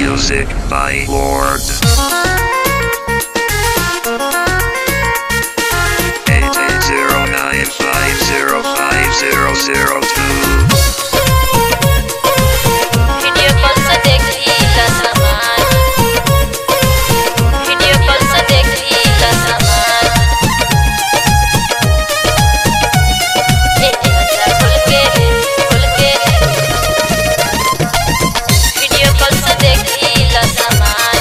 Music by Lord. 8809505002. Video call से देखीला सामान, वीडियो कॉल से देखीला सामान। दरवाजा खोल के वीडियो कॉल से देखीला सामान।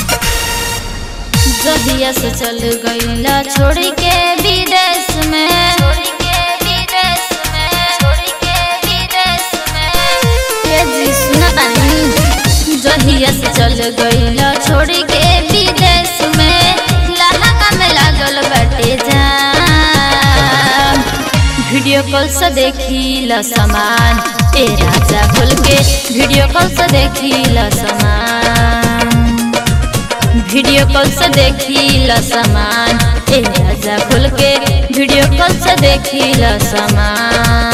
जहिया से चल गईला छोड़ के विदेश में, जहिया से चल गईला छोड़ के विदेश में, लहंगा में लागल बाटे जाम। वीडियो कॉल से देखीला सामान, ए राजा खोल के वीडियो कॉल से देखीला सामान। वीडियो कॉल से देखीला सामान, ए राजा खोल के वीडियो कॉल से देखीला सामान।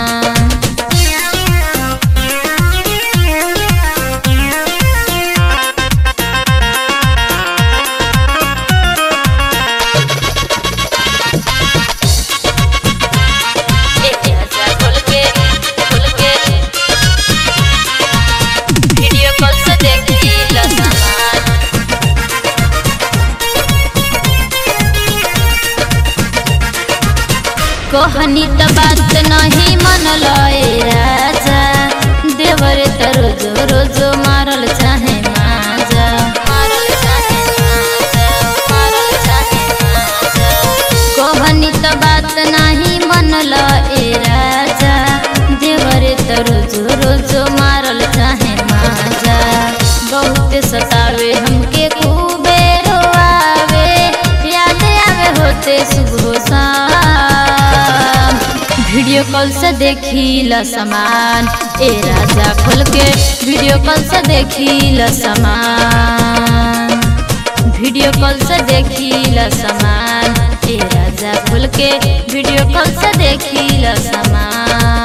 वीडियो कॉल से देखीला सामान। कहनी त बात नहीं मनल ए राजा, देवर त रोज रोज मारल चाहे माजा, मारल चाहे माजा, मारल चाहे माजा। कहनी त बात नहीं मनल ए राजा, देवर त रोज रोज मारल चाहे माजा। बहुत सतावे हमके खूबे रोआवे, याद आवे होते सुबह शाम। वीडियो कॉल से देखीला सामान, ए राजा खोल के वीडियो कॉल से देखीला सामान। वीडियो कॉल से देखीला सामान, ए राजा खोल के वीडियो कॉल से देखीला सामान।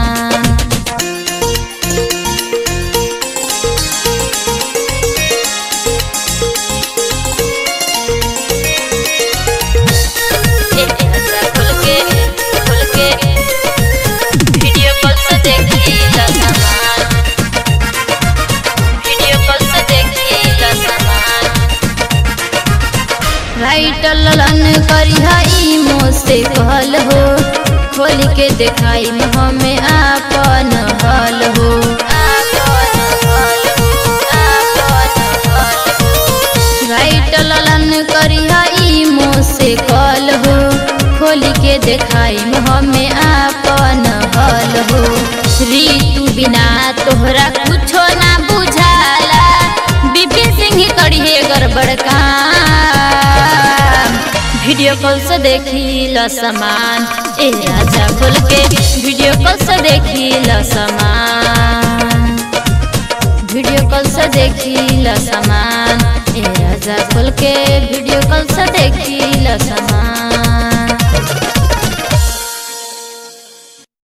वीडियो कॉल से देखीला सामान, वीडियो कॉल से देखीला सामान। राइटर ललन करी हई मोसे कहल हो, खोल के देखाई हमें आपन हल हो, आपन हल हो, आपन हल हो। राइटर ललन करी हई मोसे कहल हो, खोल के देखाई हमें आपन हल हो। ऋतु बिना तोहरा कुछो ना बुझाला, विपिन सिंह करिए गड़बड़ काम। वीडियो कॉल से देखीला सामान, ए राजा खोल के वीडियो कॉल से देखीला सामान। वीडियो कॉल से देखीला सामान, ए राजा खोल के वीडियो कॉल से देखीला सामान।